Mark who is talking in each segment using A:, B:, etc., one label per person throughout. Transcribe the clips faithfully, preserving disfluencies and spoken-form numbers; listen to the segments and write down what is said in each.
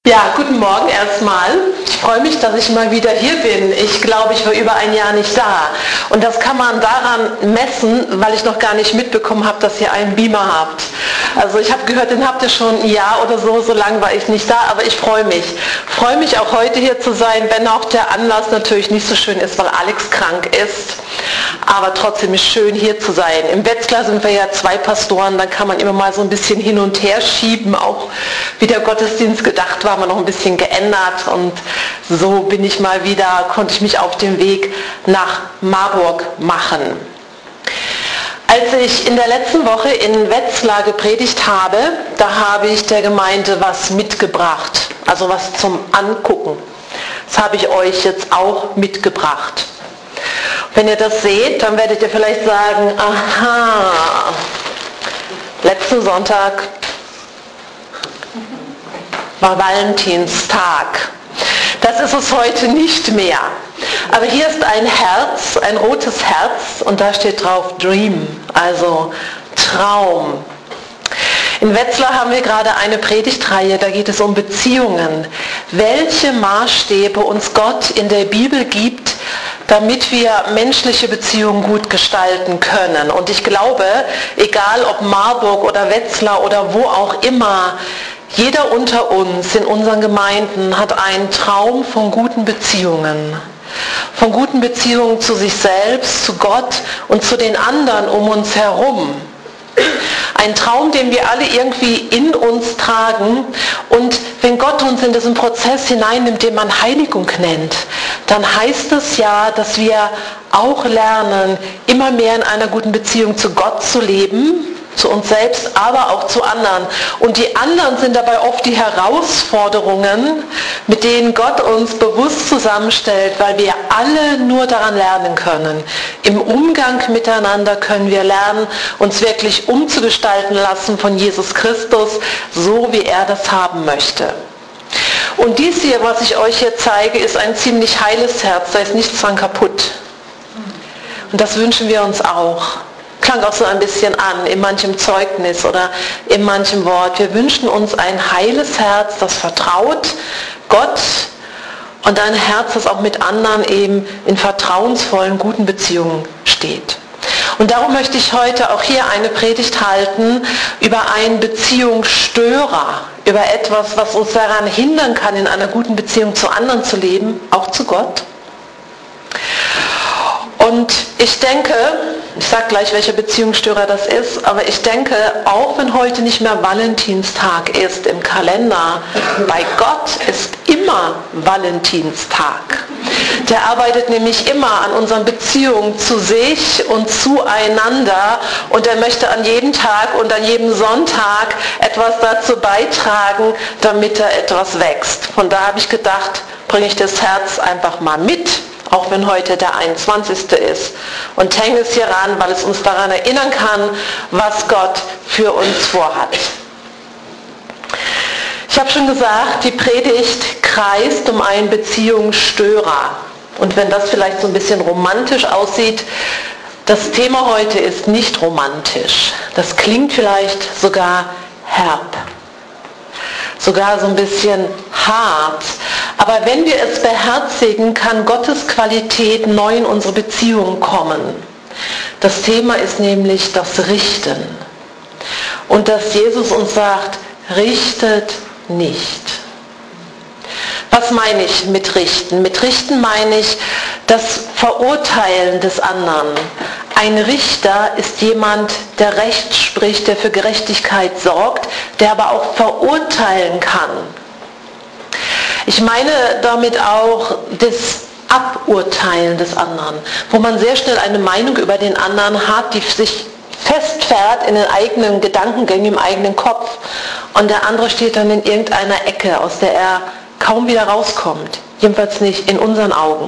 A: Ja, guten Morgen erstmal. Ich freue mich, dass ich mal wieder hier bin. Ich glaube, ich war über ein Jahr nicht da. Und das kann man daran messen, weil ich noch gar nicht mitbekommen habe, dass ihr einen Beamer habt. Also ich habe gehört, den habt ihr schon ein Jahr oder so, so lange war ich nicht da, aber ich freue mich. Ich freue mich auch heute hier zu sein, wenn auch der Anlass natürlich nicht so schön ist, weil Alex krank ist. Aber trotzdem ist schön, hier zu sein. Im Wetzlar sind wir ja zwei Pastoren, dann kann man immer mal so ein bisschen hin und her schieben, auch wie der Gottesdienst gedacht war, haben wir noch ein bisschen geändert und so bin ich mal wieder, konnte ich mich auf den Weg nach Marburg machen. Als ich in der letzten Woche in Wetzlar gepredigt habe, da habe ich der Gemeinde was mitgebracht, also was zum Angucken. Das habe ich euch jetzt auch mitgebracht. Wenn ihr das seht, dann werdet ihr vielleicht sagen, aha, letzten Sonntag war Valentinstag. Das ist es heute nicht mehr. Aber hier ist ein Herz, ein rotes Herz und da steht drauf Dream, also Traum. In Wetzlar haben wir gerade eine Predigtreihe, da geht es um Beziehungen. Welche Maßstäbe uns Gott in der Bibel gibt, damit wir menschliche Beziehungen gut gestalten können. Und ich glaube, egal ob Marburg oder Wetzlar oder wo auch immer, jeder unter uns in unseren Gemeinden hat einen Traum von guten Beziehungen. Von guten Beziehungen zu sich selbst, zu Gott und zu den anderen um uns herum. Ein Traum, den wir alle irgendwie in uns tragen. Und wenn Gott uns in diesen Prozess hineinnimmt, den man Heiligung nennt, dann heißt es ja, dass wir auch lernen, immer mehr in einer guten Beziehung zu Gott zu leben, zu uns selbst, aber auch zu anderen. Und die anderen sind dabei oft die Herausforderungen, mit denen Gott uns bewusst zusammenstellt, weil wir alle nur daran lernen können. Im Umgang miteinander können wir lernen, uns wirklich umzugestalten lassen von Jesus Christus, so wie er das haben möchte. Und dies hier, was ich euch hier zeige, ist ein ziemlich heiles Herz, da ist nichts dran kaputt. Und das wünschen wir uns auch. Klang auch so ein bisschen an, in manchem Zeugnis oder in manchem Wort. Wir wünschen uns ein heiles Herz, das vertraut Gott und ein Herz, das auch mit anderen eben in vertrauensvollen, guten Beziehungen steht. Und darum möchte ich heute auch hier eine Predigt halten über einen Beziehungsstörer, über etwas, was uns daran hindern kann, in einer guten Beziehung zu anderen zu leben, auch zu Gott. Und ich denke, ich sage gleich, welcher Beziehungsstörer das ist, aber ich denke, auch wenn heute nicht mehr Valentinstag ist im Kalender, bei Gott ist immer Valentinstag. Der arbeitet nämlich immer an unseren Beziehungen zu sich und zueinander und er möchte an jedem Tag und an jedem Sonntag etwas dazu beitragen, damit er etwas wächst. Von da habe ich gedacht, bringe ich das Herz einfach mal mit, auch wenn heute der einundzwanzigste ist. Und hänge es hier ran, weil es uns daran erinnern kann, was Gott für uns vorhat. Ich habe schon gesagt, die Predigt kreist um einen Beziehungsstörer. Und wenn das vielleicht so ein bisschen romantisch aussieht, das Thema heute ist nicht romantisch. Das klingt vielleicht sogar herb. Sogar so ein bisschen hart. Aber wenn wir es beherzigen, kann Gottes Qualität neu in unsere Beziehung kommen. Das Thema ist nämlich das Richten. Und dass Jesus uns sagt, richtet nicht. Was meine ich mit Richten? Mit Richten meine ich das Verurteilen des anderen. Ein Richter ist jemand, der Recht spricht, der für Gerechtigkeit sorgt, der aber auch verurteilen kann. Ich meine damit auch das Aburteilen des anderen, wo man sehr schnell eine Meinung über den anderen hat, die sich festfährt in den eigenen Gedankengängen, im eigenen Kopf und der andere steht dann in irgendeiner Ecke, aus der er kaum wieder rauskommt, jedenfalls nicht in unseren Augen.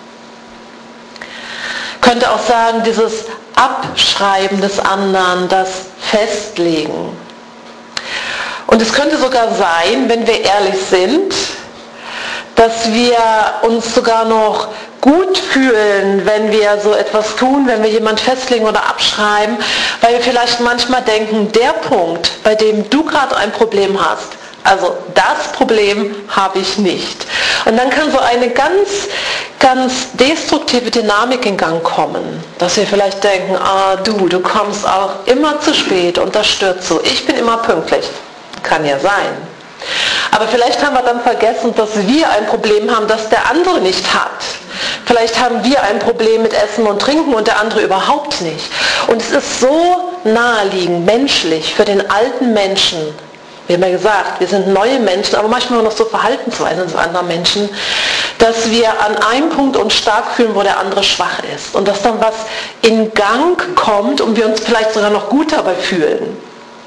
A: Könnte auch sagen, dieses Abschreiben des anderen, das Festlegen. Und es könnte sogar sein, wenn wir ehrlich sind, dass wir uns sogar noch gut fühlen, wenn wir so etwas tun, wenn wir jemanden festlegen oder abschreiben, weil wir vielleicht manchmal denken, der Punkt, bei dem du gerade ein Problem hast, Also das Problem habe ich nicht. Und dann kann so eine ganz, ganz destruktive Dynamik in Gang kommen, dass wir vielleicht denken, ah du, du kommst auch immer zu spät und das stört so. Ich bin immer pünktlich. Kann ja sein. Aber vielleicht haben wir dann vergessen, dass wir ein Problem haben, das der andere nicht hat. Vielleicht haben wir ein Problem mit Essen und Trinken und der andere überhaupt nicht. Und es ist so naheliegend, menschlich, für den alten Menschen. Wir haben ja gesagt, wir sind neue Menschen, aber manchmal noch so Verhaltensweisen zu anderen Menschen, dass wir an einem Punkt uns stark fühlen, wo der andere schwach ist. Und dass dann was in Gang kommt und wir uns vielleicht sogar noch gut dabei fühlen.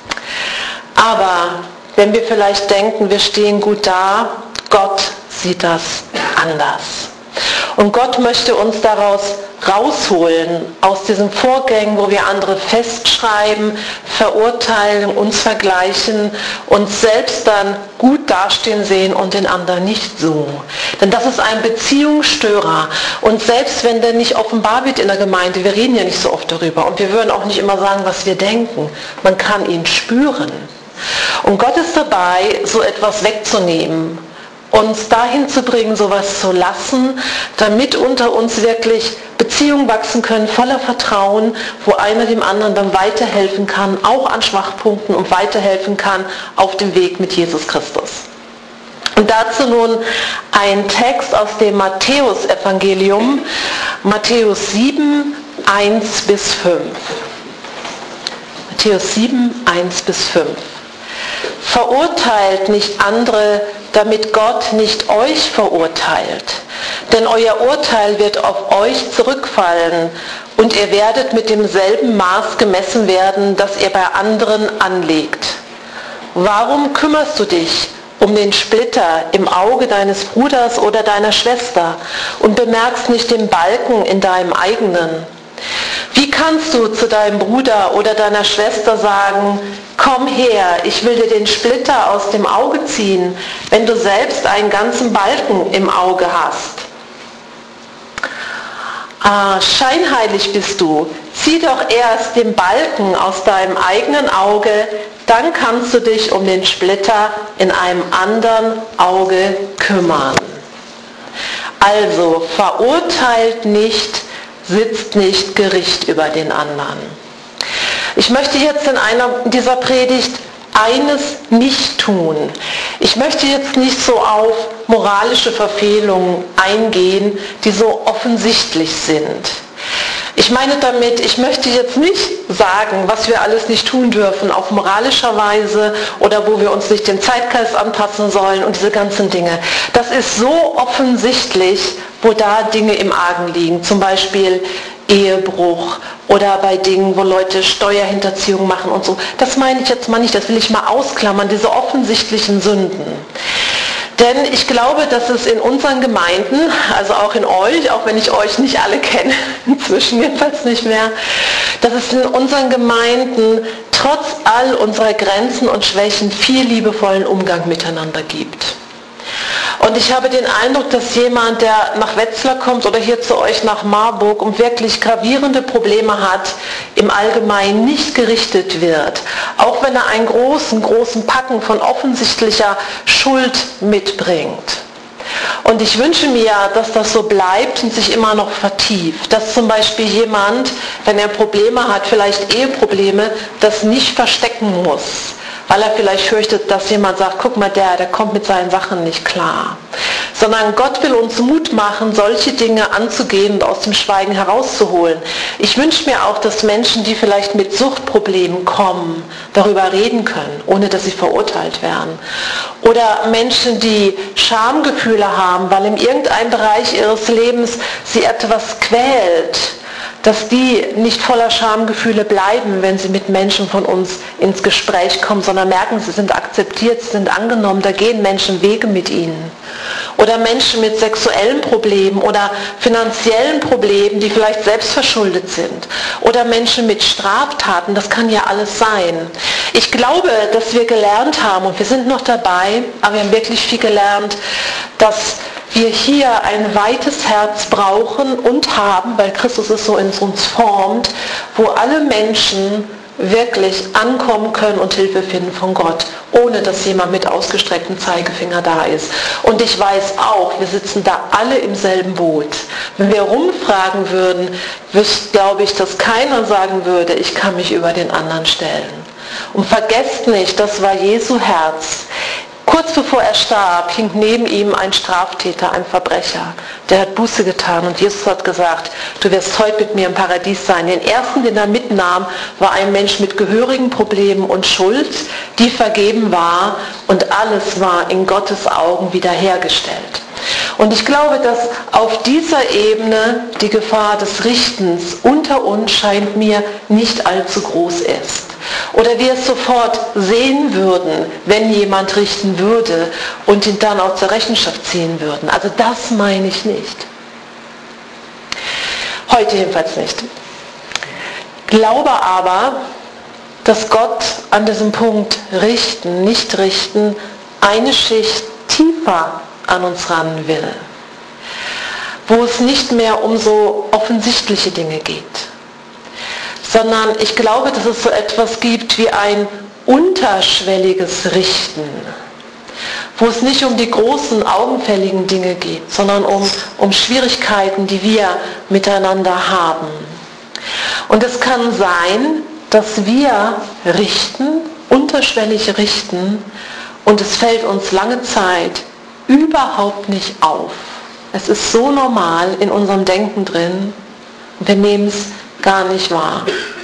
A: Aber wenn wir vielleicht denken, wir stehen gut da, Gott sieht das anders. Und Gott möchte uns daraus rausholen, aus diesen Vorgängen, wo wir andere festschreiben, verurteilen, uns vergleichen, uns selbst dann gut dastehen sehen und den anderen nicht so. Denn das ist ein Beziehungsstörer. Und selbst wenn der nicht offenbar wird in der Gemeinde, wir reden ja nicht so oft darüber und wir würden auch nicht immer sagen, was wir denken, man kann ihn spüren. Und Gott ist dabei, so etwas wegzunehmen, uns dahin zu bringen, sowas zu lassen, damit unter uns wirklich Beziehungen wachsen können, voller Vertrauen, wo einer dem anderen dann weiterhelfen kann, auch an Schwachpunkten und weiterhelfen kann auf dem Weg mit Jesus Christus. Und dazu nun ein Text aus dem Matthäus-Evangelium, Matthäus sieben, eins bis fünf. Matthäus sieben, eins bis fünf. Verurteilt nicht andere, damit Gott nicht euch verurteilt. Denn euer Urteil wird auf euch zurückfallen und ihr werdet mit demselben Maß gemessen werden, das ihr bei anderen anlegt. Warum kümmerst du dich um den Splitter im Auge deines Bruders oder deiner Schwester und bemerkst nicht den Balken in deinem eigenen? Wie kannst du zu deinem Bruder oder deiner Schwester sagen, komm her, ich will dir den Splitter aus dem Auge ziehen, wenn du selbst einen ganzen Balken im Auge hast? Ah, scheinheilig bist du. Zieh doch erst den Balken aus deinem eigenen Auge, dann kannst du dich um den Splitter in einem anderen Auge kümmern. Also verurteilt nicht, sitzt nicht Gericht über den anderen. Ich möchte jetzt in einer dieser Predigt eines nicht tun. Ich möchte jetzt nicht so auf moralische Verfehlungen eingehen, die so offensichtlich sind. Ich meine damit, ich möchte jetzt nicht sagen, was wir alles nicht tun dürfen, auf moralischer Weise oder wo wir uns nicht dem Zeitgeist anpassen sollen und diese ganzen Dinge. Das ist so offensichtlich, wo da Dinge im Argen liegen, zum Beispiel Ehebruch oder bei Dingen, wo Leute Steuerhinterziehung machen und so. Das meine ich jetzt mal nicht, das will ich mal ausklammern, diese offensichtlichen Sünden. Denn ich glaube, dass es in unseren Gemeinden, also auch in euch, auch wenn ich euch nicht alle kenne, inzwischen jedenfalls nicht mehr, dass es in unseren Gemeinden trotz all unserer Grenzen und Schwächen viel liebevollen Umgang miteinander gibt. Und ich habe den Eindruck, dass jemand, der nach Wetzlar kommt oder hier zu euch nach Marburg und wirklich gravierende Probleme hat, im Allgemeinen nicht gerichtet wird. Auch wenn er einen großen, großen Packen von offensichtlicher Schuld mitbringt. Und ich wünsche mir, dass das so bleibt und sich immer noch vertieft. Dass zum Beispiel jemand, wenn er Probleme hat, vielleicht Eheprobleme, das nicht verstecken muss. Weil er vielleicht fürchtet, dass jemand sagt, guck mal, der, der kommt mit seinen Sachen nicht klar. Sondern Gott will uns Mut machen, solche Dinge anzugehen und aus dem Schweigen herauszuholen. Ich wünsche mir auch, dass Menschen, die vielleicht mit Suchtproblemen kommen, darüber reden können, ohne dass sie verurteilt werden. Oder Menschen, die Schamgefühle haben, weil in irgendeinem Bereich ihres Lebens sie etwas quält, dass die nicht voller Schamgefühle bleiben, wenn sie mit Menschen von uns ins Gespräch kommen, sondern merken, sie sind akzeptiert, sie sind angenommen, da gehen Menschen Wege mit ihnen. Oder Menschen mit sexuellen Problemen oder finanziellen Problemen, die vielleicht selbst verschuldet sind. Oder Menschen mit Straftaten, das kann ja alles sein. Ich glaube, dass wir gelernt haben, und wir sind noch dabei, aber wir haben wirklich viel gelernt, dass wir hier ein weites Herz brauchen und haben, weil Christus es so in uns formt, wo alle Menschen wirklich ankommen können und Hilfe finden von Gott, ohne dass jemand mit ausgestrecktem Zeigefinger da ist. Und ich weiß auch, wir sitzen da alle im selben Boot. Wenn wir rumfragen würden, glaube ich, dass keiner sagen würde, ich kann mich über den anderen stellen. Und vergesst nicht, das war Jesu Herz. Kurz bevor er starb, hing neben ihm ein Straftäter, ein Verbrecher. Der hat Buße getan und Jesus hat gesagt, du wirst heute mit mir im Paradies sein. Den ersten, den er mitnahm, war ein Mensch mit gehörigen Problemen und Schuld, die vergeben war und alles war in Gottes Augen wiederhergestellt. Und ich glaube, dass auf dieser Ebene die Gefahr des Richtens unter uns scheint mir nicht allzu groß ist. Oder wir es sofort sehen würden, wenn jemand richten würde und ihn dann auch zur Rechenschaft ziehen würden. Also das meine ich nicht. Heute jedenfalls nicht. Glaube aber, dass Gott an diesem Punkt richten, nicht richten, eine Schicht tiefer an uns ran will. Wo es nicht mehr um so offensichtliche Dinge geht. Sondern ich glaube, dass es so etwas gibt wie ein unterschwelliges Richten, wo es nicht um die großen, augenfälligen Dinge geht, sondern um, um Schwierigkeiten, die wir miteinander haben. Und es kann sein, dass wir richten, unterschwellig richten, und es fällt uns lange Zeit überhaupt nicht auf. Es ist so normal in unserem Denken drin, und wir nehmen es gar nicht wahr.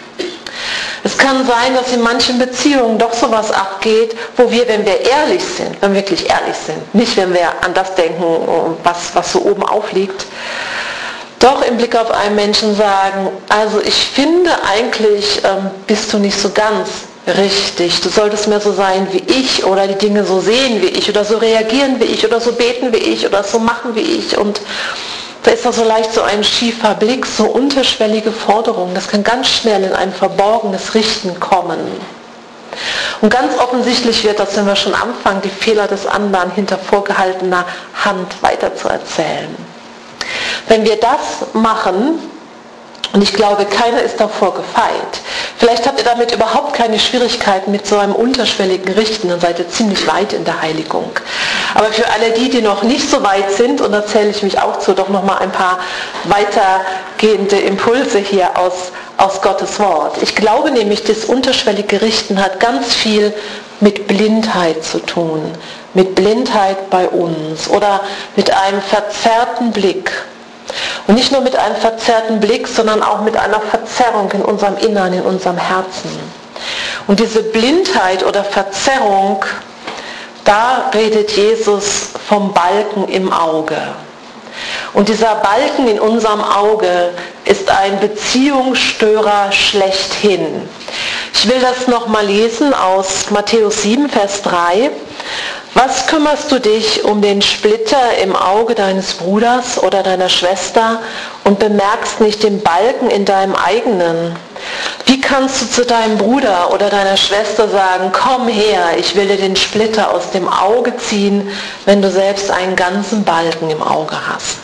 A: Es kann sein, dass in manchen Beziehungen doch sowas abgeht, wo wir, wenn wir ehrlich sind, wenn wir wirklich ehrlich sind, nicht wenn wir an das denken, was, was so oben aufliegt, doch im Blick auf einen Menschen sagen, also ich finde eigentlich ähm, bist du nicht so ganz richtig, du solltest mehr so sein wie ich oder die Dinge so sehen wie ich oder so reagieren wie ich oder so beten wie ich oder so machen wie ich, und da ist doch so leicht so ein schiefer Blick, so unterschwellige Forderungen. Das kann ganz schnell in ein verborgenes Richten kommen. Und ganz offensichtlich wird das, wenn wir schon anfangen, die Fehler des anderen hinter vorgehaltener Hand weiterzuerzählen. Wenn wir das machen, und ich glaube, keiner ist davor gefeit. Vielleicht habt ihr damit überhaupt keine Schwierigkeiten mit so einem unterschwelligen Richten, dann seid ihr ziemlich weit in der Heiligung. Aber für alle die, die noch nicht so weit sind, und da zähle ich mich auch zu, doch nochmal ein paar weitergehende Impulse hier aus, aus Gottes Wort. Ich glaube nämlich, das unterschwellige Richten hat ganz viel mit Blindheit zu tun. Mit Blindheit bei uns oder mit einem verzerrten Blick. Und nicht nur mit einem verzerrten Blick, sondern auch mit einer Verzerrung in unserem Innern, in unserem Herzen. Und diese Blindheit oder Verzerrung, da redet Jesus vom Balken im Auge. Und dieser Balken in unserem Auge ist ein Beziehungsstörer schlechthin. Ich will das nochmal lesen aus Matthäus sieben, Vers drei. Was kümmerst du dich um den Splitter im Auge deines Bruders oder deiner Schwester und bemerkst nicht den Balken in deinem eigenen? Wie kannst du zu deinem Bruder oder deiner Schwester sagen, komm her, ich will dir den Splitter aus dem Auge ziehen, wenn du selbst einen ganzen Balken im Auge hast?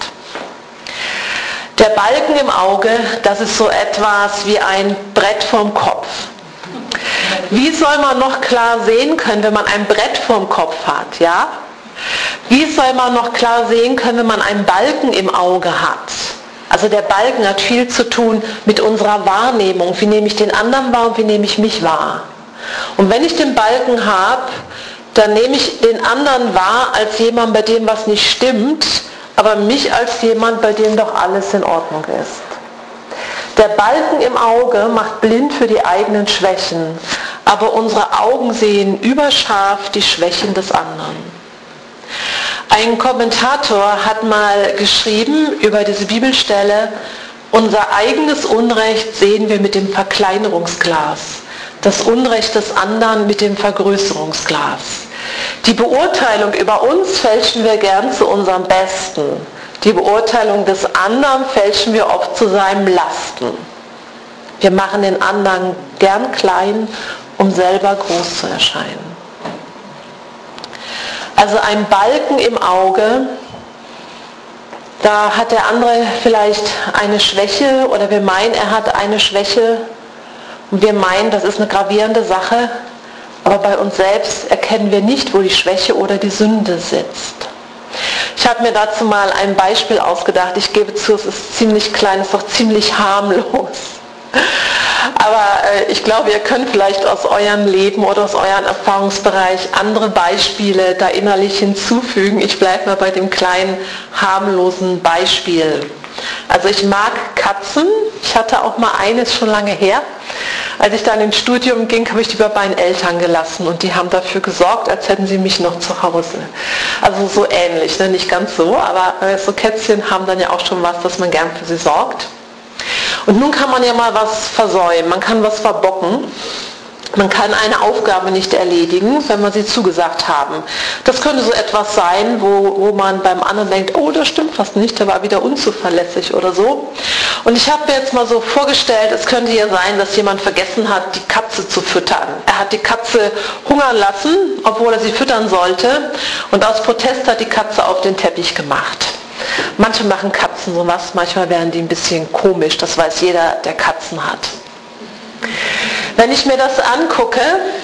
A: Der Balken im Auge, das ist so etwas wie ein Brett vorm Kopf. Wie soll man noch klar sehen können, wenn man ein Brett vorm Kopf hat, ja? Wie soll man noch klar sehen können, wenn man einen Balken im Auge hat? Also der Balken hat viel zu tun mit unserer Wahrnehmung. Wie nehme ich den anderen wahr und wie nehme ich mich wahr? Und wenn ich den Balken habe, dann nehme ich den anderen wahr als jemand, bei dem was nicht stimmt, aber mich als jemand, bei dem doch alles in Ordnung ist. Der Balken im Auge macht blind für die eigenen Schwächen, aber unsere Augen sehen überscharf die Schwächen des anderen. Ein Kommentator hat mal geschrieben über diese Bibelstelle, unser eigenes Unrecht sehen wir mit dem Verkleinerungsglas, das Unrecht des anderen mit dem Vergrößerungsglas. Die Beurteilung über uns fälschen wir gern zu unserem Besten. Die Beurteilung des anderen fälschen wir oft zu seinem Lasten. Wir machen den anderen gern klein, um selber groß zu erscheinen. Also ein Balken im Auge, da hat der andere vielleicht eine Schwäche oder wir meinen, er hat eine Schwäche Und wir meinen, das ist eine gravierende Sache, aber bei uns selbst erkennen wir nicht, wo die Schwäche oder die Sünde sitzt. Ich habe mir dazu mal ein Beispiel ausgedacht. Ich gebe zu, es ist ziemlich klein, es ist auch ziemlich harmlos. Aber äh, ich glaube, ihr könnt vielleicht aus eurem Leben oder aus eurem Erfahrungsbereich andere Beispiele da innerlich hinzufügen. Ich bleibe mal bei dem kleinen, harmlosen Beispiel. Also ich mag Katzen. Ich hatte auch mal eines schon lange her. Als ich dann ins Studium ging, habe ich die bei meinen Eltern gelassen und die haben dafür gesorgt, als hätten sie mich noch zu Hause. Also so ähnlich, ne? Nicht ganz so, aber äh, so Kätzchen haben dann ja auch schon was, dass man gern für sie sorgt. Und nun kann man ja mal was versäumen, man kann was verbocken. Man kann eine Aufgabe nicht erledigen, wenn man sie zugesagt haben. Das könnte so etwas sein, wo, wo man beim anderen denkt, oh, das stimmt fast nicht, der war wieder unzuverlässig oder so. Und ich habe mir jetzt mal so vorgestellt, es könnte ja sein, dass jemand vergessen hat, die Katze zu füttern. Er hat die Katze hungern lassen, obwohl er sie füttern sollte. Und aus Protest hat die Katze auf den Teppich gemacht. Manche machen Katzen sowas, manchmal werden die ein bisschen komisch, das weiß jeder, der Katzen hat. Wenn ich mir das angucke,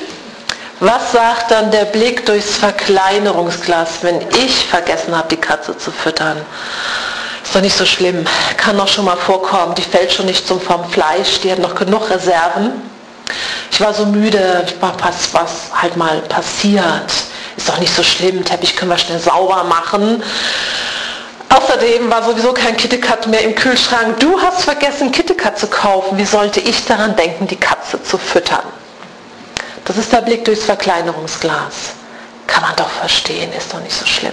A: was sagt dann der Blick durchs Verkleinerungsglas, wenn ich vergessen habe, die Katze zu füttern? Ist doch nicht so schlimm, kann doch schon mal vorkommen, die fällt schon nicht zum vom Fleisch, die hat noch genug Reserven. Ich war so müde, was, was halt mal passiert, ist doch nicht so schlimm, Teppich können wir schnell sauber machen. Außerdem war sowieso kein KitKat mehr im Kühlschrank. Du hast vergessen, KitKat zu kaufen. Wie sollte ich daran denken, die Katze zu füttern? Das ist der Blick durchs Verkleinerungsglas. Kann man doch verstehen, ist doch nicht so schlimm.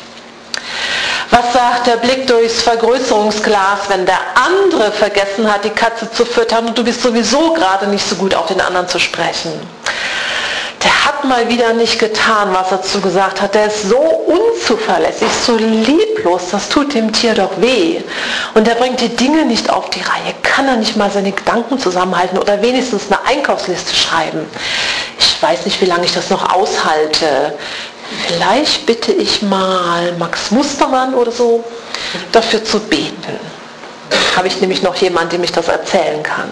A: Was sagt der Blick durchs Vergrößerungsglas, wenn der andere vergessen hat, die Katze zu füttern und du bist sowieso gerade nicht so gut auf den anderen zu sprechen? Der hat mal wieder nicht getan, was er zugesagt hat. Der ist so unzuverlässig, so lieblos, das tut dem Tier doch weh. Und der bringt die Dinge nicht auf die Reihe. Kann er nicht mal seine Gedanken zusammenhalten oder wenigstens eine Einkaufsliste schreiben? Ich weiß nicht, wie lange ich das noch aushalte. Vielleicht bitte ich mal Max Mustermann oder so, dafür zu beten. Habe ich nämlich noch jemanden, dem ich das erzählen kann.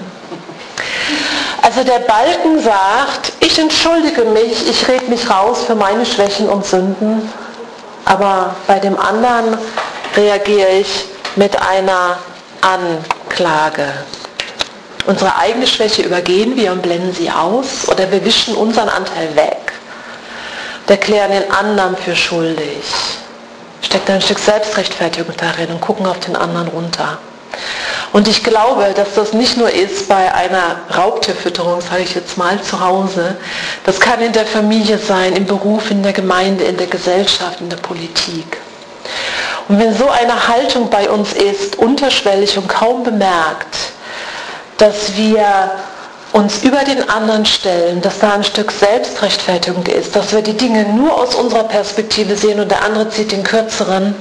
A: Also der Balken sagt, ich entschuldige mich, ich rede mich raus für meine Schwächen und Sünden, aber bei dem anderen reagiere ich mit einer Anklage. Unsere eigene Schwäche übergehen wir und blenden sie aus oder wir wischen unseren Anteil weg und erklären den anderen für schuldig. Steckt ein Stück Selbstrechtfertigung darin und gucken auf den anderen runter. Und ich glaube, dass das nicht nur ist bei einer Raubtierfütterung, sage ich jetzt mal, zu Hause. Das kann in der Familie sein, im Beruf, in der Gemeinde, in der Gesellschaft, in der Politik. Und wenn so eine Haltung bei uns ist, unterschwellig und kaum bemerkt, dass wir uns über den anderen stellen, dass da ein Stück Selbstrechtfertigung ist, dass wir die Dinge nur aus unserer Perspektive sehen und der andere zieht den kürzeren,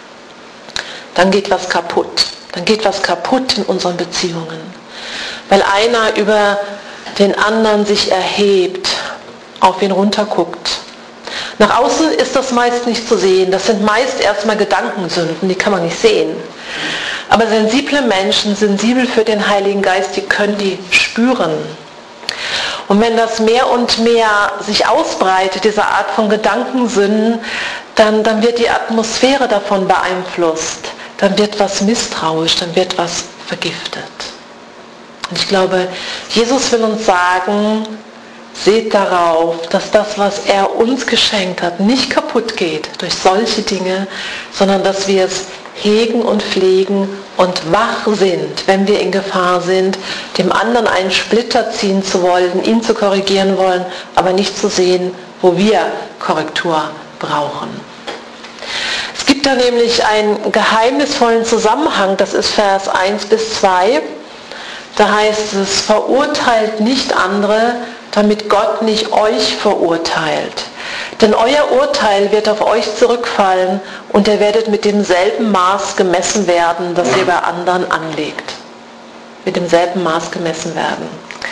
A: dann geht was kaputt. Dann geht was kaputt in unseren Beziehungen. Weil einer über den anderen sich erhebt, auf ihn runterguckt. Nach außen ist das meist nicht zu sehen. Das sind meist erstmal Gedankensünden, die kann man nicht sehen. Aber sensible Menschen, sensibel für den Heiligen Geist, die können die spüren. Und wenn das mehr und mehr sich ausbreitet, diese Art von Gedankensünden, dann, dann wird die Atmosphäre davon beeinflusst. Dann wird was misstrauisch, dann wird was vergiftet. Und ich glaube, Jesus will uns sagen, seht darauf, dass das, was er uns geschenkt hat, nicht kaputt geht durch solche Dinge, sondern dass wir es hegen und pflegen und wach sind, wenn wir in Gefahr sind, dem anderen einen Splitter ziehen zu wollen, ihn zu korrigieren wollen, aber nicht zu sehen, wo wir Korrektur brauchen. Es gibt da nämlich einen geheimnisvollen Zusammenhang, das ist Vers eins bis zwei. Da heißt es, verurteilt nicht andere, damit Gott nicht euch verurteilt. Denn euer Urteil wird auf euch zurückfallen und ihr werdet mit demselben Maß gemessen werden, das ihr bei anderen anlegt. Mit demselben Maß gemessen werden.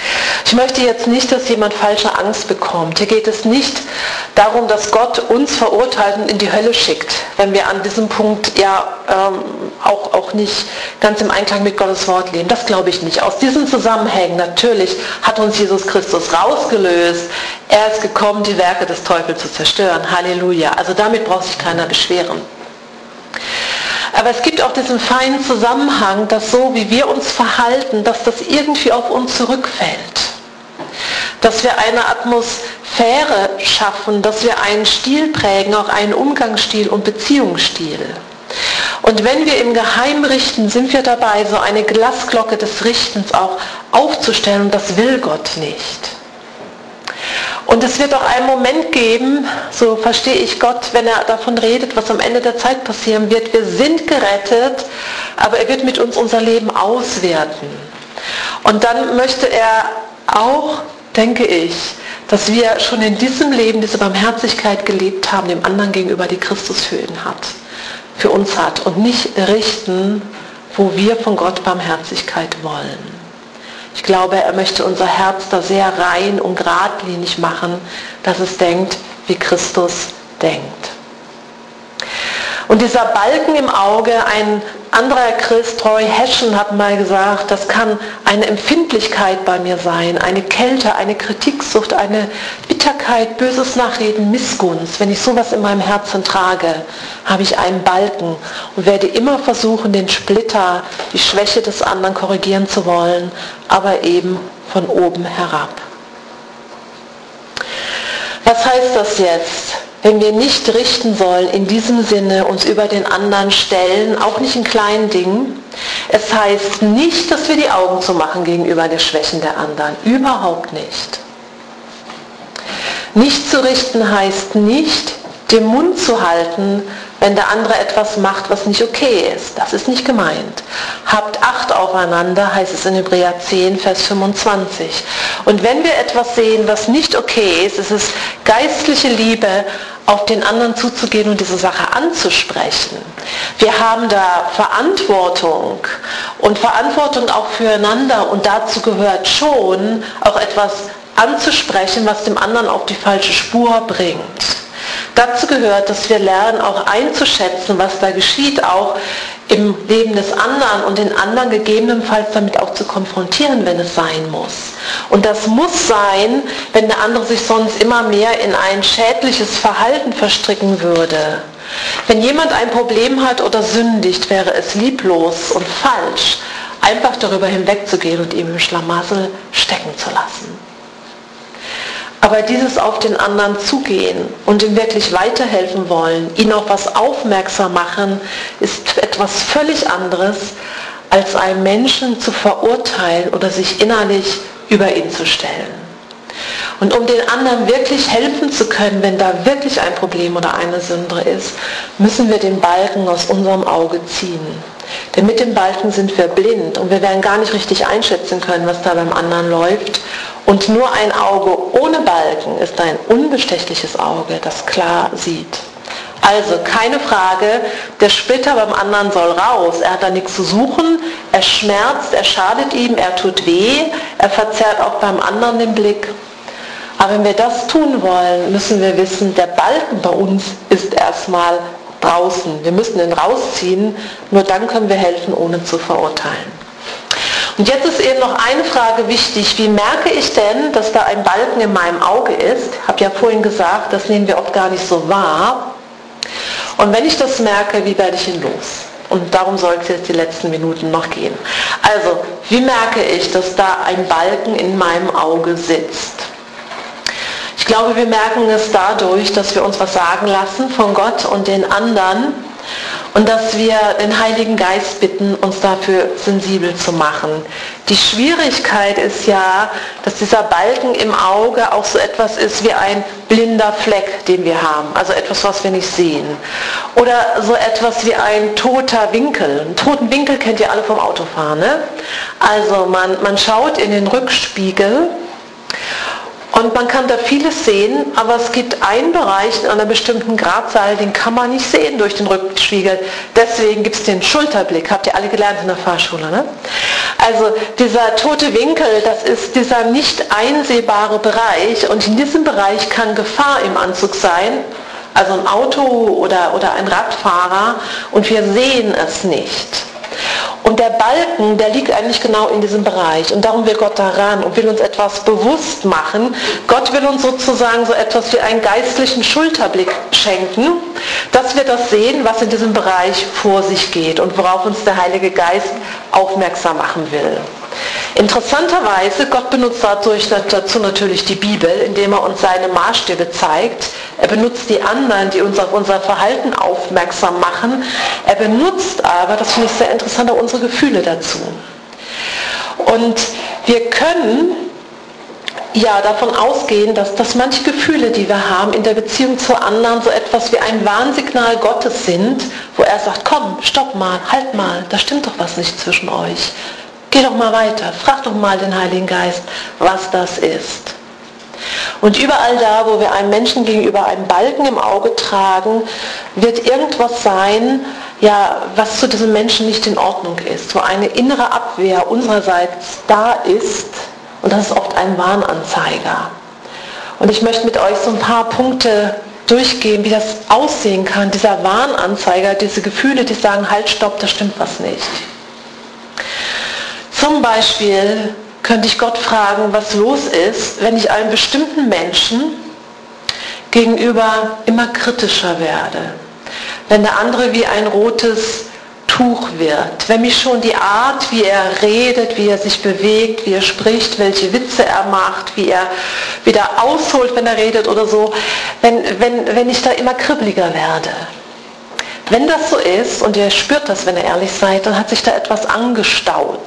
A: Ich möchte jetzt nicht, dass jemand falsche Angst bekommt. Hier geht es nicht darum, dass Gott uns verurteilt und in die Hölle schickt, wenn wir an diesem Punkt ja ähm, auch, auch nicht ganz im Einklang mit Gottes Wort leben. Das glaube ich nicht. Aus diesen Zusammenhängen natürlich hat uns Jesus Christus rausgelöst. Er ist gekommen, die Werke des Teufels zu zerstören. Halleluja. Also damit braucht sich keiner beschweren. Aber es gibt auch diesen feinen Zusammenhang, dass so wie wir uns verhalten, dass das irgendwie auf uns zurückfällt. Dass wir eine Atmosphäre schaffen, dass wir einen Stil prägen, auch einen Umgangsstil und Beziehungsstil. Und wenn wir im Geheimen richten, sind wir dabei, so eine Glasglocke des Richtens auch aufzustellen, und das will Gott nicht. Und es wird auch einen Moment geben, so verstehe ich Gott, wenn er davon redet, was am Ende der Zeit passieren wird. Wir sind gerettet, aber er wird mit uns unser Leben auswerten. Und dann möchte er auch, denke ich, dass wir schon in diesem Leben diese Barmherzigkeit gelebt haben, dem anderen gegenüber, die Christus für ihn hat, für uns hat. Und nicht richten, wo wir von Gott Barmherzigkeit wollen. Ich glaube, er möchte unser Herz da sehr rein und geradlinig machen, dass es denkt, wie Christus denkt. Und dieser Balken im Auge, ein anderer Christ, Roy Hession, hat mal gesagt, das kann eine Empfindlichkeit bei mir sein, eine Kälte, eine Kritiksucht, eine Bitterkeit, böses Nachreden, Missgunst. Wenn ich sowas in meinem Herzen trage, habe ich einen Balken und werde immer versuchen, den Splitter, die Schwäche des anderen korrigieren zu wollen, aber eben von oben herab. Was heißt das jetzt? Wenn wir nicht richten sollen, in diesem Sinne uns über den anderen stellen, auch nicht in kleinen Dingen. Es heißt nicht, dass wir die Augen zumachen gegenüber den Schwächen der anderen. Überhaupt nicht. Nicht zu richten heißt nicht, den Mund zu halten, wenn der andere etwas macht, was nicht okay ist. Das ist nicht gemeint. Habt Acht aufeinander, heißt es in Hebräer zehn, Vers fünfundzwanzig. Und wenn wir etwas sehen, was nicht okay ist, ist es geistliche Liebe, auf den anderen zuzugehen und diese Sache anzusprechen. Wir haben da Verantwortung und Verantwortung auch füreinander, und dazu gehört schon auch etwas anzusprechen, was dem anderen auf die falsche Spur bringt. Dazu gehört, dass wir lernen, auch einzuschätzen, was da geschieht, auch im Leben des anderen, und den anderen gegebenenfalls damit auch zu konfrontieren, wenn es sein muss. Und das muss sein, wenn der andere sich sonst immer mehr in ein schädliches Verhalten verstricken würde. Wenn jemand ein Problem hat oder sündigt, wäre es lieblos und falsch, einfach darüber hinwegzugehen und ihm im Schlamassel stecken zu lassen. Aber dieses auf den anderen zugehen und ihm wirklich weiterhelfen wollen, ihn auf was aufmerksam machen, ist etwas völlig anderes, als einen Menschen zu verurteilen oder sich innerlich über ihn zu stellen. Und um den anderen wirklich helfen zu können, wenn da wirklich ein Problem oder eine Sünde ist, müssen wir den Balken aus unserem Auge ziehen. Denn mit dem Balken sind wir blind und wir werden gar nicht richtig einschätzen können, was da beim anderen läuft. Und nur ein Auge ohne Balken ist ein unbestechliches Auge, das klar sieht. Also keine Frage, der Splitter beim anderen soll raus. Er hat da nichts zu suchen, er schmerzt, er schadet ihm, er tut weh, er verzerrt auch beim anderen den Blick. Aber wenn wir das tun wollen, müssen wir wissen, der Balken bei uns ist erstmal draußen. Wir müssen ihn rausziehen, nur dann können wir helfen, ohne zu verurteilen. Und jetzt ist eben noch eine Frage wichtig: Wie merke ich denn, dass da ein Balken in meinem Auge ist? Ich habe ja vorhin gesagt, das nehmen wir oft gar nicht so wahr. Und wenn ich das merke, wie werde ich ihn los? Und darum soll es jetzt die letzten Minuten noch gehen. Also, wie merke ich, dass da ein Balken in meinem Auge sitzt? Ich glaube, wir merken es dadurch, dass wir uns was sagen lassen von Gott und den anderen und dass wir den Heiligen Geist bitten, uns dafür sensibel zu machen. Die Schwierigkeit ist ja, dass dieser Balken im Auge auch so etwas ist wie ein blinder Fleck, den wir haben. Also etwas, was wir nicht sehen. Oder so etwas wie ein toter Winkel. Einen toten Winkel kennt ihr alle vom Autofahren, ne? Also man, man schaut in den Rückspiegel und man kann da vieles sehen, aber es gibt einen Bereich in einer bestimmten Gradzahl, den kann man nicht sehen durch den Rückspiegel. Deswegen gibt es den Schulterblick. Habt ihr alle gelernt in der Fahrschule, ne? Also dieser tote Winkel, das ist dieser nicht einsehbare Bereich und in diesem Bereich kann Gefahr im Anzug sein, also ein Auto oder, oder ein Radfahrer und wir sehen es nicht. Und der Balken, der liegt eigentlich genau in diesem Bereich und darum will Gott daran und will uns etwas bewusst machen. Gott will uns sozusagen so etwas wie einen geistlichen Schulterblick schenken, dass wir das sehen, was in diesem Bereich vor sich geht und worauf uns der Heilige Geist aufmerksam machen will. Interessanterweise, Gott benutzt dadurch, dazu natürlich die Bibel, indem er uns seine Maßstäbe zeigt. Er benutzt die anderen, die uns auf unser Verhalten aufmerksam machen. Er benutzt aber, das finde ich sehr interessant, auch unsere Gefühle dazu. Und wir können ja davon ausgehen, dass, dass manche Gefühle, die wir haben in der Beziehung zu anderen, so etwas wie ein Warnsignal Gottes sind, wo er sagt, komm, stopp mal, halt mal, da stimmt doch was nicht zwischen euch. Geh doch mal weiter, frag doch mal den Heiligen Geist, was das ist. Und überall da, wo wir einem Menschen gegenüber einen Balken im Auge tragen, wird irgendwas sein, ja, was zu diesem Menschen nicht in Ordnung ist, wo eine innere Abwehr unsererseits da ist und das ist oft ein Warnanzeiger. Und ich möchte mit euch so ein paar Punkte durchgehen, wie das aussehen kann, dieser Warnanzeiger, diese Gefühle, die sagen, halt, stopp, da stimmt was nicht. Zum Beispiel könnte ich Gott fragen, was los ist, wenn ich einem bestimmten Menschen gegenüber immer kritischer werde. Wenn der andere wie ein rotes Tuch wird. Wenn mich schon die Art, wie er redet, wie er sich bewegt, wie er spricht, welche Witze er macht, wie er wieder ausholt, wenn er redet oder so, wenn, wenn, wenn ich da immer kribbeliger werde. Wenn das so ist, und ihr spürt das, wenn ihr ehrlich seid, dann hat sich da etwas angestaut.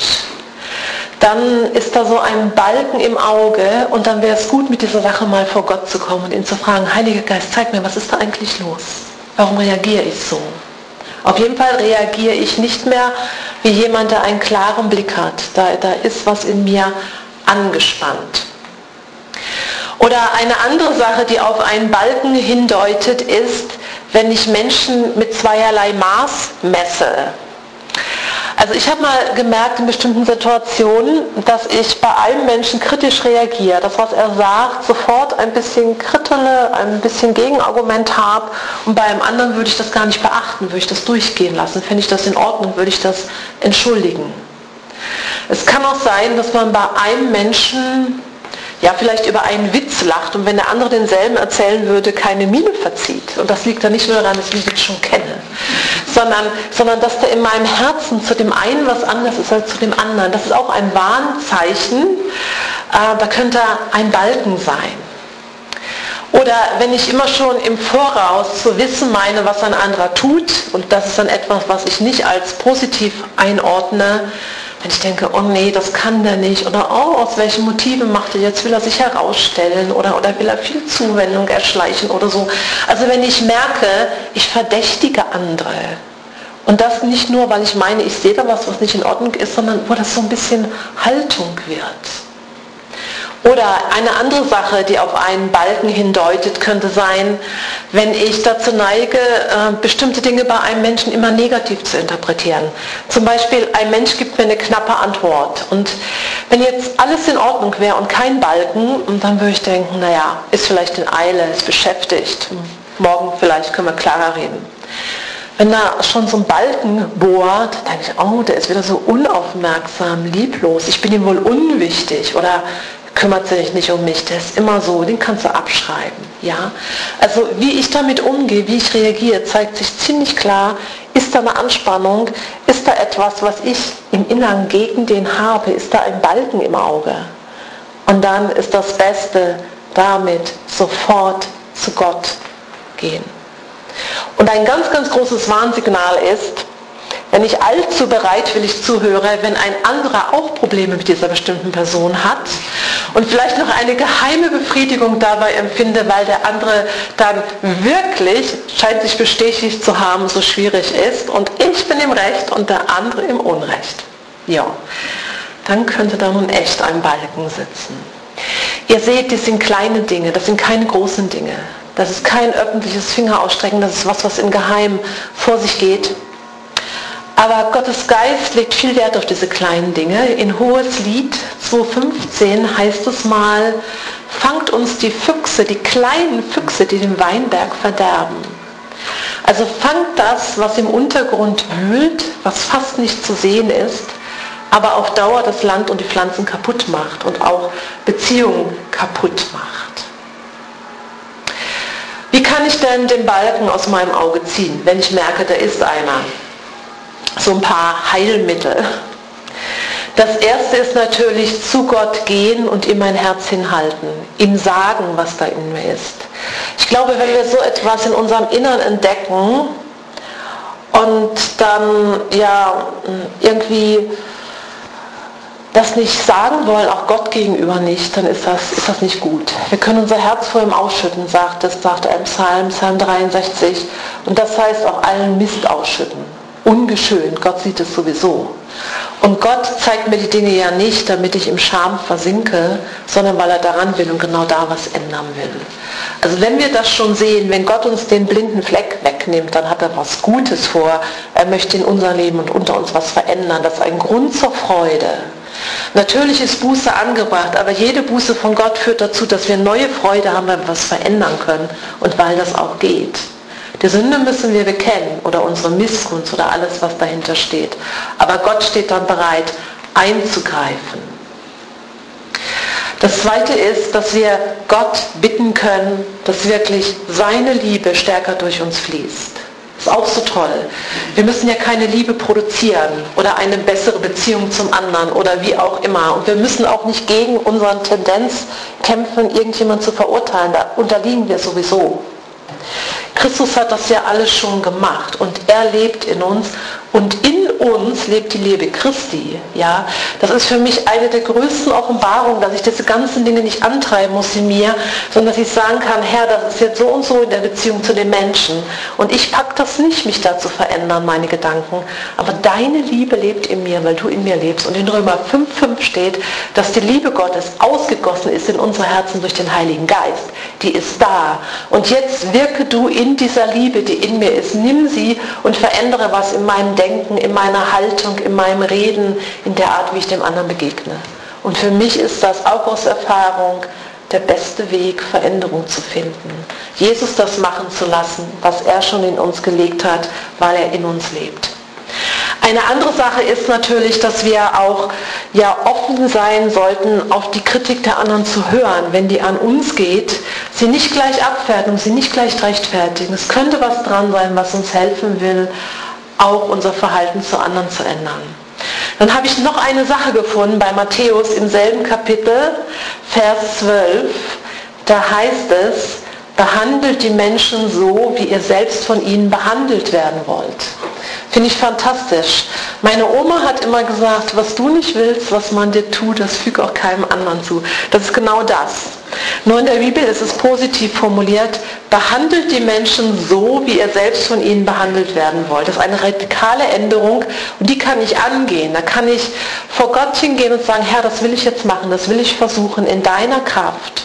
A: Dann ist da so ein Balken im Auge und dann wäre es gut, mit dieser Sache mal vor Gott zu kommen und ihn zu fragen, Heiliger Geist, zeig mir, was ist da eigentlich los? Warum reagiere ich so? Auf jeden Fall reagiere ich nicht mehr wie jemand, der einen klaren Blick hat. Da, da ist was in mir angespannt. Oder eine andere Sache, die auf einen Balken hindeutet, ist, wenn ich Menschen mit zweierlei Maß messe. Also ich habe mal gemerkt in bestimmten Situationen, dass ich bei einem Menschen kritisch reagiere. Das, was er sagt, sofort ein bisschen krittele, ein bisschen Gegenargument habe und bei einem anderen würde ich das gar nicht beachten, würde ich das durchgehen lassen. Fände ich das in Ordnung, würde ich das entschuldigen. Es kann auch sein, dass man bei einem Menschen ja vielleicht über einen Witz lacht und wenn der andere denselben erzählen würde, keine Miene verzieht. Und das liegt dann nicht nur daran, dass ich den Witz schon kenne, sondern, sondern dass da in meinem Herzen zu dem einen was anderes ist als zu dem anderen. Das ist auch ein Warnzeichen, äh, da könnte ein Balken sein. Oder wenn ich immer schon im Voraus zu wissen meine, was ein anderer tut, und das ist dann etwas, was ich nicht als positiv einordne, wenn ich denke, oh nee, das kann der nicht, oder oh, aus welchen Motiven macht er jetzt, will er sich herausstellen, oder, oder will er viel Zuwendung erschleichen oder so. Also wenn ich merke, ich verdächtige andere, und das nicht nur, weil ich meine, ich sehe da was, was nicht in Ordnung ist, sondern wo das so ein bisschen Haltung wird. Oder eine andere Sache, die auf einen Balken hindeutet, könnte sein, wenn ich dazu neige, bestimmte Dinge bei einem Menschen immer negativ zu interpretieren. Zum Beispiel, ein Mensch gibt mir eine knappe Antwort. Und wenn jetzt alles in Ordnung wäre und kein Balken, und dann würde ich denken, naja, ist vielleicht in Eile, ist beschäftigt, morgen vielleicht können wir klarer reden. Wenn da schon so ein Balken bohrt, dann denke ich, oh, der ist wieder so unaufmerksam, lieblos, ich bin ihm wohl unwichtig oder kümmert sich nicht um mich, der ist immer so, den kannst du abschreiben. Ja? Also wie ich damit umgehe, wie ich reagiere, zeigt sich ziemlich klar, ist da eine Anspannung, ist da etwas, was ich im Inneren gegen den habe, ist da ein Balken im Auge. Und dann ist das Beste, damit sofort zu Gott gehen. Und ein ganz, ganz großes Warnsignal ist, wenn ich allzu bereitwillig zuhöre, wenn ein anderer auch Probleme mit dieser bestimmten Person hat und vielleicht noch eine geheime Befriedigung dabei empfinde, weil der andere dann wirklich, scheint sich bestätigt zu haben, so schwierig ist und ich bin im Recht und der andere im Unrecht. Ja, dann könnte da nun echt ein Balken sitzen. Ihr seht, das sind kleine Dinge, das sind keine großen Dinge. Das ist kein öffentliches Fingerausstrecken, das ist was, was im Geheimen vor sich geht. Aber Gottes Geist legt viel Wert auf diese kleinen Dinge. In Hoheslied zwei fünfzehn heißt es mal, fangt uns die Füchse, die kleinen Füchse, die den Weinberg verderben. Also fangt das, was im Untergrund wühlt, was fast nicht zu sehen ist, aber auf Dauer das Land und die Pflanzen kaputt macht und auch Beziehungen kaputt macht. Wie kann ich denn den Balken aus meinem Auge ziehen, wenn ich merke, da ist einer? So ein paar Heilmittel. Das erste ist natürlich zu Gott gehen und ihm mein Herz hinhalten, ihm sagen, was da in mir ist. Ich glaube, wenn wir so etwas in unserem Innern entdecken und dann ja irgendwie das nicht sagen wollen, auch Gott gegenüber nicht, dann ist das, ist das nicht gut. Wir können unser Herz vor ihm ausschütten, sagt es, sagt er im Psalm, Psalm dreiundsechzig. Und das heißt auch allen Mist ausschütten. Ungeschönt, Gott sieht es sowieso. Und Gott zeigt mir die Dinge ja nicht, damit ich im Scham versinke, sondern weil er daran will und genau da was ändern will. Also wenn wir das schon sehen, wenn Gott uns den blinden Fleck wegnimmt, dann hat er was Gutes vor. Er möchte in unser Leben und unter uns was verändern. Das ist ein Grund zur Freude. Natürlich ist Buße angebracht, aber jede Buße von Gott führt dazu, dass wir neue Freude haben, weil wir was verändern können und weil das auch geht. Die Sünde müssen wir bekennen oder unsere Missgunst oder alles, was dahinter steht. Aber Gott steht dann bereit, einzugreifen. Das Zweite ist, dass wir Gott bitten können, dass wirklich seine Liebe stärker durch uns fließt. Das ist auch so toll. Wir müssen ja keine Liebe produzieren oder eine bessere Beziehung zum anderen oder wie auch immer. Und wir müssen auch nicht gegen unseren Tendenz kämpfen, irgendjemanden zu verurteilen. Da unterliegen wir sowieso. Christus hat das ja alles schon gemacht und er lebt in uns und in uns lebt die Liebe Christi. Ja, das ist für mich eine der größten Offenbarungen, dass ich diese ganzen Dinge nicht antreiben muss in mir, sondern dass ich sagen kann, Herr, das ist jetzt so und so in der Beziehung zu den Menschen und ich packe das nicht, mich da zu verändern, meine Gedanken, aber deine Liebe lebt in mir, weil du in mir lebst. Und in Römer fünf fünf steht, dass die Liebe Gottes ausgegossen ist in unsere Herzen durch den Heiligen Geist. Die ist da. Und jetzt wirke du in dieser Liebe, die in mir ist. Nimm sie und verändere was in meinem Denken, in meiner Haltung, in meinem Reden, in der Art, wie ich dem anderen begegne. Und für mich ist das auch aus Erfahrung der beste Weg, Veränderung zu finden. Jesus das machen zu lassen, was er schon in uns gelegt hat, weil er in uns lebt. Eine andere Sache ist natürlich, dass wir auch ja offen sein sollten, auf die Kritik der anderen zu hören, wenn die an uns geht, sie nicht gleich abwerten, sie nicht gleich rechtfertigen. Es könnte was dran sein, was uns helfen will, auch unser Verhalten zu anderen zu ändern. Dann habe ich noch eine Sache gefunden bei Matthäus im selben Kapitel, Vers zwölf. Da heißt es, behandelt die Menschen so, wie ihr selbst von ihnen behandelt werden wollt. Finde ich fantastisch. Meine Oma hat immer gesagt, was du nicht willst, was man dir tut, das füge auch keinem anderen zu. Das ist genau das. Nur in der Bibel ist es positiv formuliert, behandelt die Menschen so, wie ihr selbst von ihnen behandelt werden wollt. Das ist eine radikale Änderung und die kann ich angehen. Da kann ich vor Gott hingehen und sagen, Herr, das will ich jetzt machen, das will ich versuchen in deiner Kraft.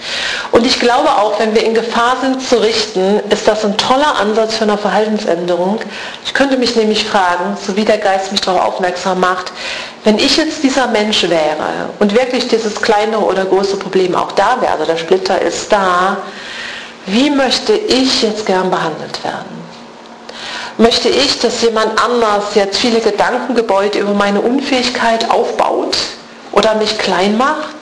A: Und ich glaube auch, wenn wir in Gefahr sind zu richten, ist das ein toller Ansatz für eine Verhaltensänderung. Ich könnte mich nämlich fragen, so wie der Geist mich darauf aufmerksam macht, wenn ich jetzt dieser Mensch wäre und wirklich dieses kleinere oder große Problem auch da wäre, also der Splitter ist da, wie möchte ich jetzt gern behandelt werden? Möchte ich, dass jemand anders jetzt viele Gedankengebäude über meine Unfähigkeit aufbaut oder mich klein macht?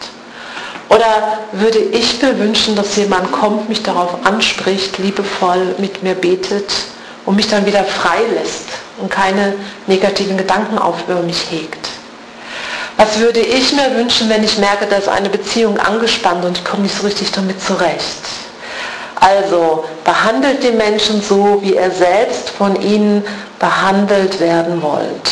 A: Oder würde ich mir wünschen, dass jemand kommt, mich darauf anspricht, liebevoll mit mir betet und mich dann wieder frei lässt und keine negativen Gedanken auf über mich hegt? Was würde ich mir wünschen, wenn ich merke, dass eine Beziehung angespannt und ich komme nicht so richtig damit zurecht? Also, behandelt die Menschen so, wie ihr selbst von ihnen behandelt werden wollt.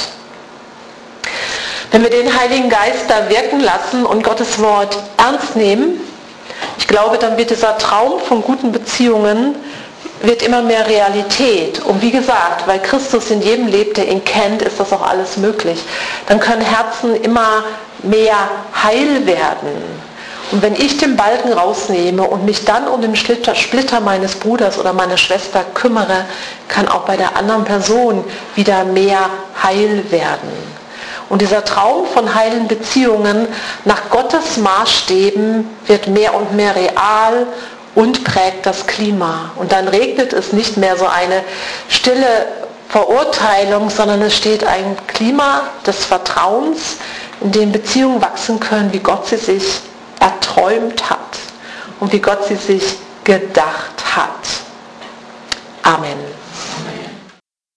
A: Wenn wir den Heiligen Geist da wirken lassen und Gottes Wort ernst nehmen, ich glaube, dann wird dieser Traum von guten Beziehungen wird immer mehr Realität. Und wie gesagt, weil Christus in jedem lebt, der ihn kennt, ist das auch alles möglich. Dann können Herzen immer mehr heil werden. Und wenn ich den Balken rausnehme und mich dann um den Splitter, Splitter meines Bruders oder meiner Schwester kümmere, kann auch bei der anderen Person wieder mehr Heil werden. Und dieser Traum von heilen Beziehungen nach Gottes Maßstäben wird mehr und mehr real und prägt das Klima. Und dann regnet es nicht mehr so eine stille Verurteilung, sondern es steht ein Klima des Vertrauens, in dem Beziehungen wachsen können, wie Gott sie sich erträumt hat und wie Gott sie sich gedacht hat. Amen.